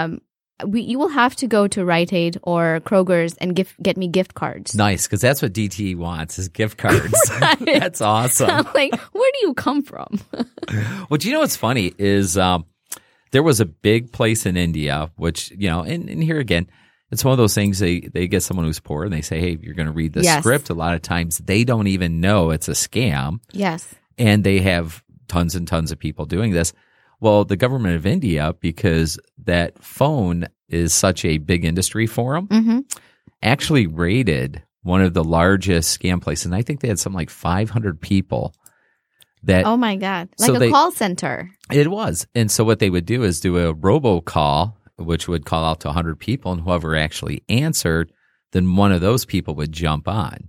you will have to go to Rite Aid or Kroger's and get me gift cards." Nice, because that's what DTE wants is gift cards. That's awesome. I'm like, where do you come from? Well, do you know what's funny is there was a big place in India, which, and here again, it's one of those things they get someone who's poor and they say, "Hey, you're going to read the script." A lot of times they don't even know it's a scam. Yes. And they have tons and tons of people doing this. Well, the government of India, because that phone is such a big industry for them, actually raided one of the largest scam places. And I think they had something like 500 people. Oh, my God. Like a call center. It was. And so what they would do is do a robocall, which would call out to 100 people. And whoever actually answered, then one of those people would jump on.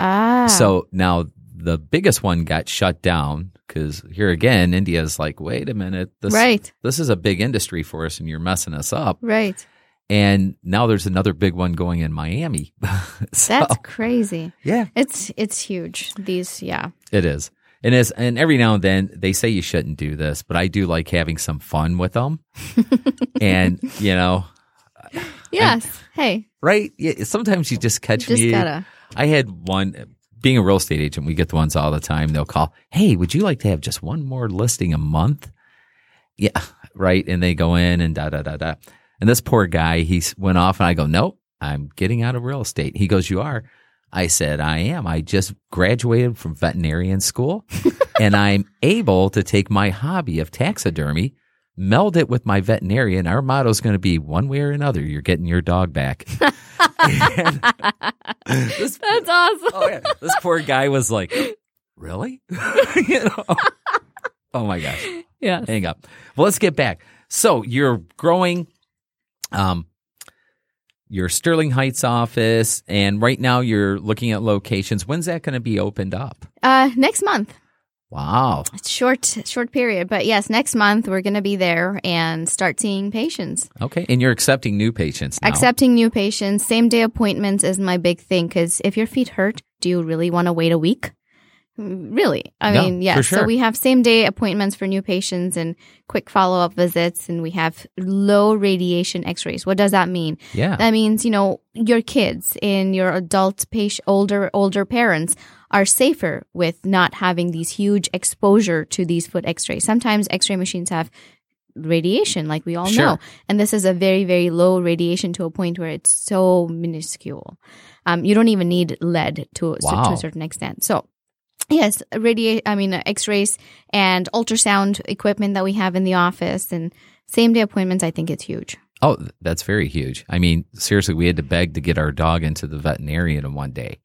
So now the biggest one got shut down. Because here again, India's like, "Wait a minute, this is a big industry for us, and you're messing us up." Right. And now there's another big one going in Miami. That's crazy. Yeah, it's huge. It is. And every now and then they say you shouldn't do this, but I do like having some fun with them. And yes, hey, right? Yeah, sometimes you just catch me. Gotta. I had one. Being a real estate agent, we get the ones all the time. They'll call, "Hey, would you like to have just one more listing a month?" Yeah, right? And they go in and da-da-da-da. And this poor guy, he went off and I go, nope, I'm getting out of real estate. He goes, you are? I said, I am. I just graduated from veterinarian school and I'm able to take my hobby of taxidermy, meld it with my veterinarian. Our motto is going to be one way or another, you're getting your dog back. That's awesome. Oh, yeah. This poor guy was like, really? Oh my gosh. Yeah. Hang up. Well, let's get back. So you're growing your Sterling Heights office, and right now you're looking at locations. When's that going to be opened up? Next month. Wow. It's short period. But yes, next month we're going to be there and start seeing patients. Okay. And you're accepting new patients now. Accepting new patients. Same day appointments is my big thing because if your feet hurt, do you really want to wait a week? Really? I mean, yes. Sure. So we have same day appointments for new patients and quick follow-up visits, and we have low radiation x-rays. What does that mean? Yeah. That means, your kids and your adult older parents are safer with not having these huge exposure to these foot x-rays. Sometimes x-ray machines have radiation, like we all know. And this is a very, very low radiation to a point where it's so minuscule. You don't even need lead to a certain extent. So yes, x-rays and ultrasound equipment that we have in the office and same day appointments, I think it's huge. Oh, that's very huge. I mean, seriously, we had to beg to get our dog into the veterinarian in one day.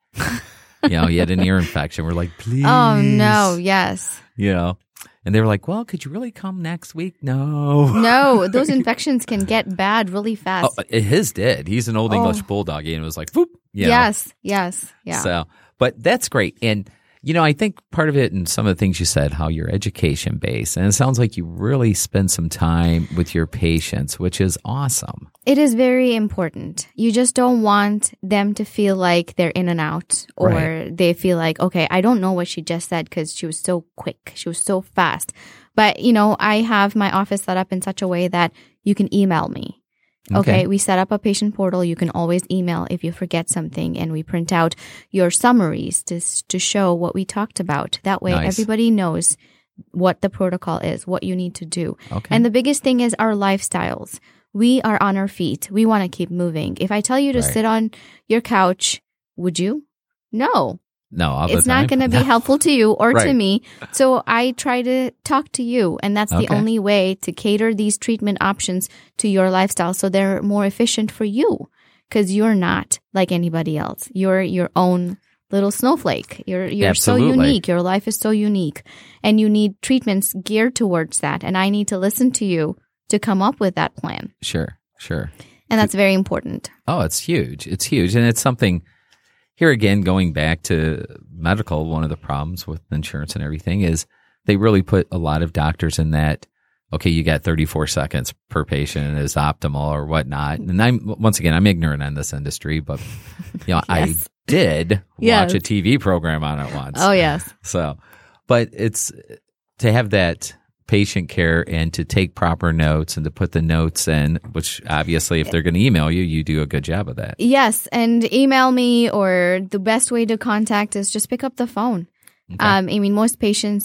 He had an ear infection. We're like, please. Oh, no. Yes. And they were like, well, could you really come next week? No. No, those infections can get bad really fast. Oh, his did. He's an old English bulldog, and it was like, whoop. Yes. Yeah. So, but that's great. And, I think part of it and some of the things you said, how you're education based, and it sounds like you really spend some time with your patients, which is awesome. It is very important. You just don't want them to feel like they're in and out or they feel like, okay, I don't know what she just said because she was so quick. She was so fast. But, I have my office set up in such a way that you can email me. Okay, we set up a patient portal. You can always email if you forget something, and we print out your summaries to show what we talked about. That way, everybody knows what the protocol is, what you need to do. Okay. And the biggest thing is our lifestyles. We are on our feet. We want to keep moving. If I tell you to sit on your couch, would you? No. No, it's not going to be helpful to you or to me. So I try to talk to you, and that's the only way to cater these treatment options to your lifestyle so they're more efficient for you, because you're not like anybody else. You're your own little snowflake. You're so unique. Your life is so unique, and you need treatments geared towards that. And I need to listen to you to come up with that plan. Sure. And that's very important. Oh, it's huge. It's huge. And it's something. Here again, going back to medical, one of the problems with insurance and everything is they really put a lot of doctors in that, okay, you got 34 seconds per patient is optimal or whatnot. And I'm ignorant on this industry, but Yes. I did watch a TV program on it once. Oh, yes. So, but it's to have that patient care and to take proper notes and to put the notes in, which obviously if they're going to email you, you do a good job of that. Yes. And email me, or the best way to contact is just pick up the phone. Okay. Most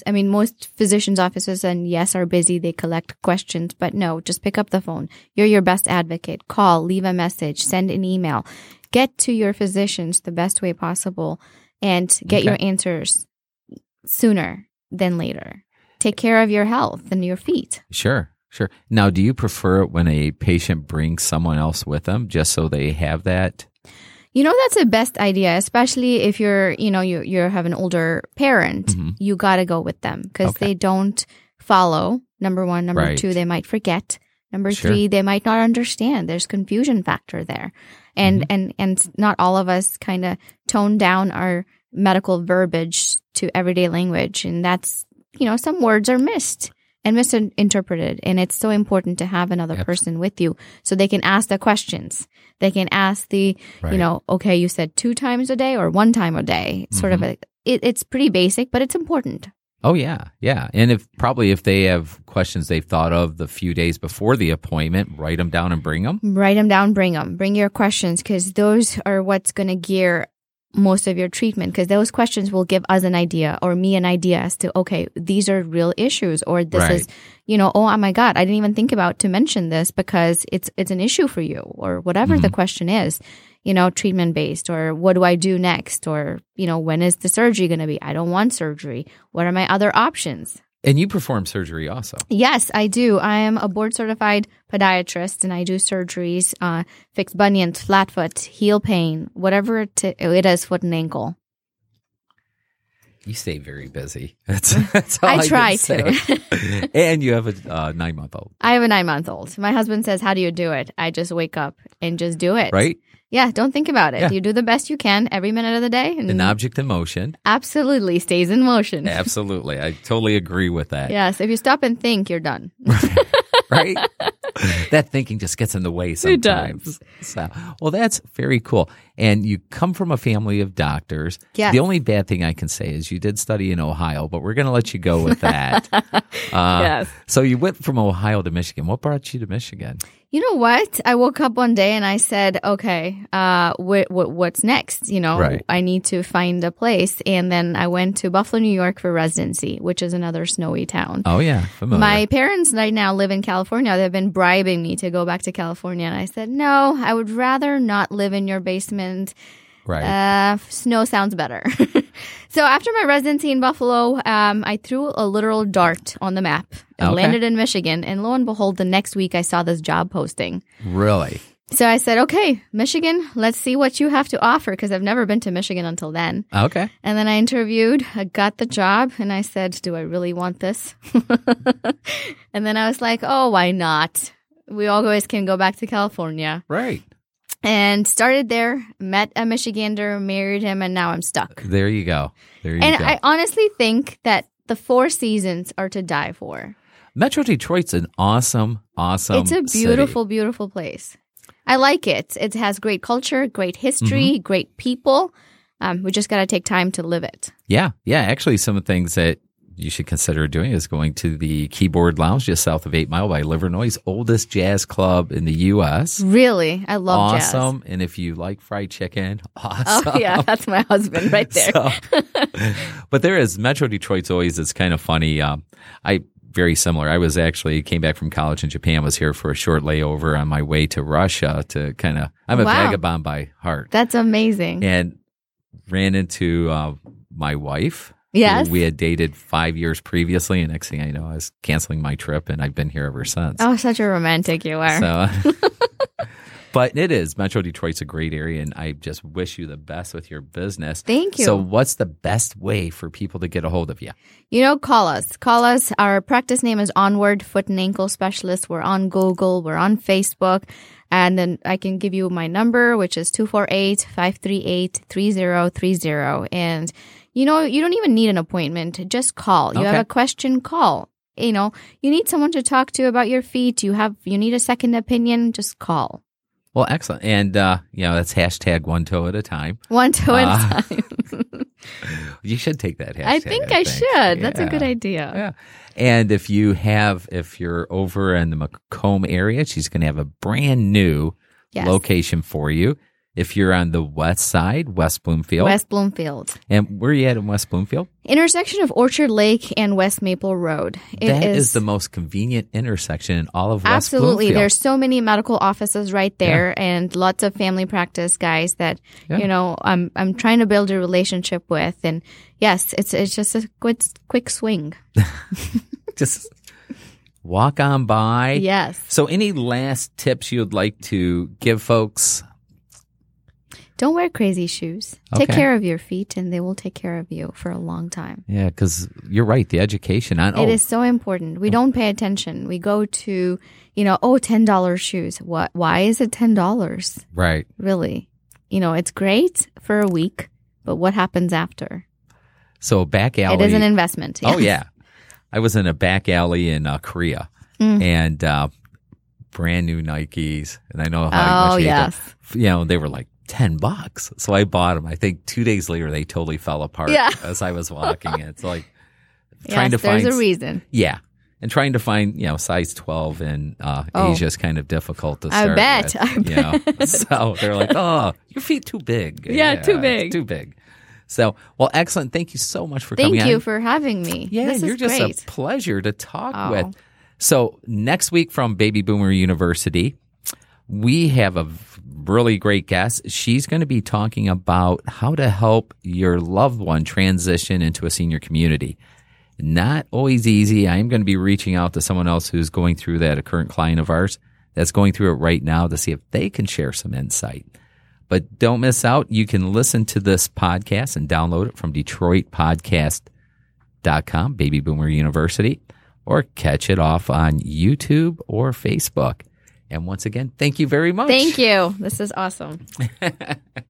physicians' offices, and yes, are busy. They collect questions, but no, just pick up the phone. You're your best advocate. Call, leave a message, send an email. Get to your physicians the best way possible and get your answers sooner than later. Take care of your health and your feet. Sure. Now, do you prefer it when a patient brings someone else with them just so they have that? That's the best idea, especially if you have an older parent. Mm-hmm. You got to go with them because they don't follow. Number one. Number two, they might forget. Number three, they might not understand. There's confusion factor there. And not all of us kind of tone down our medical verbiage to everyday language. And that's, some words are missed and misinterpreted. And it's so important to have another person with you so they can ask the questions. They can ask okay, you said 2 times a day or 1 time a day. Sort of it's pretty basic, but it's important. Oh, yeah. And if they have questions they've thought of the few days before the appointment, write them down and bring them. Write them down, bring them. Bring your questions, because those are what's going to gear most of your treatment, because those questions will give us an idea or me an idea as to, okay, these are real issues, or this is, oh my God, I didn't even think about to mention this because it's an issue for you, or whatever the question is, treatment based, or what do I do next? Or, when is the surgery going to be? I don't want surgery. What are my other options? And you perform surgery also. Yes, I do. I am a board-certified podiatrist, and I do surgeries, fix bunions, flat foot, heel pain, whatever it is, foot and ankle. You stay very busy. That's all I try can say. And you have a 9-month-old. I have a 9-month-old. My husband says, how do you do it? I just wake up and just do it. Right? Yeah, don't think about it. Yeah. You do the best you can every minute of the day. And an object in motion. Absolutely stays in motion. Absolutely. I totally agree with that. Yes. If you stop and think, you're done. Right? That thinking just gets in the way sometimes. It does. So, well, that's very cool. And you come from a family of doctors. Yes. The only bad thing I can say is you did study in Ohio, but we're going to let you go with that. Yes. So you went from Ohio to Michigan. What brought you to Michigan? You know what? I woke up one day and I said, okay, what's next? Right. I need to find a place. And then I went to Buffalo, New York for residency, which is another snowy town. Oh, yeah. Familiar. My parents right now live in California. They've been bribing me to go back to California. And I said, no, I would rather not live in your basement. Right. Snow sounds better. So after my residency in Buffalo, I threw a literal dart on the map and landed in Michigan. And lo and behold, the next week I saw this job posting. Really? So I said, okay, Michigan, let's see what you have to offer, because I've never been to Michigan until then. Okay. And then I interviewed, I got the job, and I said, do I really want this? And then I was like, oh, why not? We always can go back to California. Right. And started there, met a Michigander, married him, and now I'm stuck. There you go. There you and go. I honestly think that the 4 seasons are to die for. Metro Detroit's an awesome It's a beautiful, city. beautiful place. I like it. It has great culture, great history, great people. We just got to take time to live it. Yeah. Yeah. Actually, some of the things that you should consider doing is going to the Keyboard Lounge just south of 8 Mile by Livernois, oldest jazz club in the U.S. Really? I love jazz. Awesome. And if you like fried chicken, awesome. Oh, yeah. That's my husband right there. But there is, Metro Detroit's always, it's kind of funny. Very similar. I came back from college in Japan, was here for a short layover on my way to Russia to I'm a vagabond by heart. That's amazing. And ran into my wife. Yes. We had dated 5 years previously, and next thing I know, I was canceling my trip, and I've been here ever since. Oh, such a romantic you are. So, but it is. Metro Detroit's a great area, and I just wish you the best with your business. Thank you. So what's the best way for people to get a hold of you? Call us. Call us. Our practice name is Onward Foot and Ankle Specialist. We're on Google. We're on Facebook. And then I can give you my number, which is 248-538-3030. And you don't even need an appointment. Just call. You have a question, call. You need someone to talk to about your feet. You need a second opinion, just call. Well, excellent. And, that's hashtag 1 toe at a time. 1 toe at a time. You should take that hashtag. I think I should. Yeah. That's a good idea. Yeah. And if you're over in the Macomb area, she's going to have a brand new location for you. If you're on the west side, West Bloomfield. West Bloomfield. And where are you at in West Bloomfield? Intersection of Orchard Lake and West Maple Road. That is the most convenient intersection in all of West Bloomfield. Absolutely. There's so many medical offices right there and lots of family practice guys that, I'm trying to build a relationship with. And yes, it's just a quick swing. Just walk on by. Yes. So any last tips you'd like to give folks? Don't wear crazy shoes. Okay. Take care of your feet, and they will take care of you for a long time. Yeah, because you're right. The education on it is so important. We don't pay attention. We go to, $10 shoes. What? Why is it $10? Right. Really? It's great for a week, but what happens after? So back alley. It is an investment. Yes. Oh yeah, I was in a back alley in Korea, and brand new Nikes, and I know how much they were like $10. So I bought them. I think 2 days later, they totally fell apart as I was walking. It's like trying to find. There's a reason. Yeah. And trying to find, size 12 in Asia is kind of difficult to start I bet. So they're like, oh, your feet too big. Yeah, too big. It's too big. So, well, excellent. Thank you so much for coming on. Thank you for having me. Yeah, this you're is just great. a pleasure to talk with. So next week from Baby Boomer University, we have a really great guest. She's going to be talking about how to help your loved one transition into a senior community. Not always easy. I am going to be reaching out to someone else who's going through that, a current client of ours that's going through it right now to see if they can share some insight. But don't miss out. You can listen to this podcast and download it from DetroitPodcast.com, Baby Boomer University, or catch it off on YouTube or Facebook. And once again, thank you very much. Thank you. This is awesome.